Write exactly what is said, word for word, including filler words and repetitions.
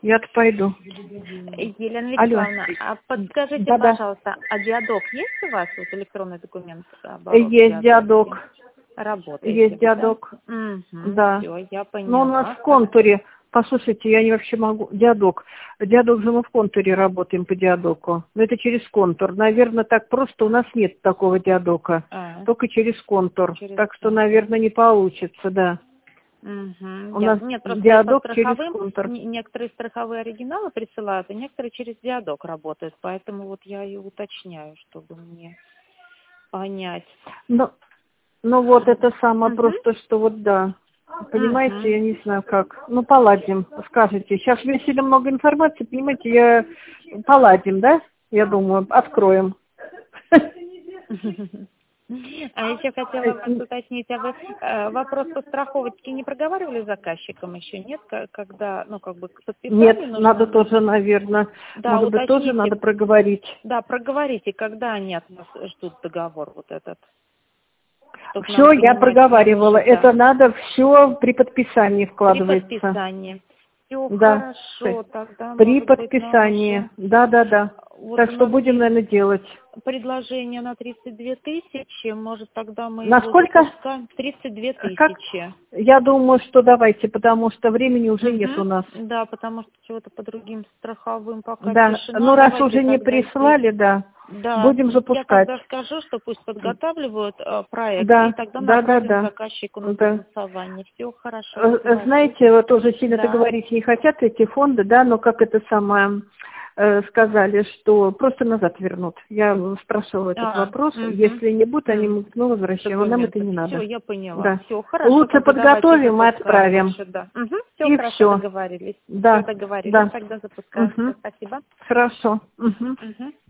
Я-то пойду. Елена Алло. Вячеславовна, а подскажите, Да-да. пожалуйста, а диадок есть у вас, вот электронный документ? Есть диадок. Работает? Есть диадок. Да. Угу. Да. Все, я поняла. Но у нас в контуре. Послушайте, я не вообще могу. Диадок. Диадок же мы в контуре работаем по диадоку. Но это через контур. Наверное, так просто у нас нет такого диадока. А. Только через контур. Через так что, контур. Наверное, не получится, да. Угу. У Нет, нас нет, просто диадок по через контур. Некоторые страховые оригиналы присылают, а некоторые через диадок работают. Поэтому вот я и уточняю, чтобы мне понять. Ну, ну вот это самое угу. просто, что вот да. Понимаете, угу. Я не знаю как. Ну, поладим, скажите. Сейчас сильно много информации, понимаете, я... Поладим, да? Я думаю, откроем. А еще хотела вас уточнить, а вы э, вопрос по страховочке не проговаривали с заказчиком еще, нет? Когда, ну, как бы к подписанию Нет, нужно... надо тоже, наверное, да, может быть, тоже надо проговорить. Да, проговорите, когда они от нас ждут договор вот этот. Все, я проговаривала. Это надо все при подписании вкладывается. При подписании. Все да. хорошо, тогда при может подписании. Быть, да, да, да. вот так что будем, наверное, делать. Предложение на тридцать две тысячи, может тогда мы на его сколько? запускаем. тридцать две тысячи. Как? Я думаю, что давайте, потому что времени уже угу. нет у нас. Да, потому что чего-то по другим страховым пока да. тишина. Ну раз давайте уже не прислали, здесь... да. Да, будем запускать. Я тогда скажу, что пусть подготавливают э, проект, да, и тогда да, направим да, да. заказчику на да. согласование. Все хорошо. Знаете, вот тоже сильно-то да. говорить не хотят эти фонды, да, но как это самое э, сказали, что просто назад вернут. Я спрашивала этот а, вопрос. Угу. Если не будут, они могут, ну, возвращаем. Нам это не надо. Все, я поняла. Да. Все, хорошо. Лучше подготовим и отправим. Дальше, да. Угу. Все, и хорошо, все. договорились. Да. Все договорились. Да. Тогда запускаем. Угу. Спасибо. Хорошо. Угу. Угу.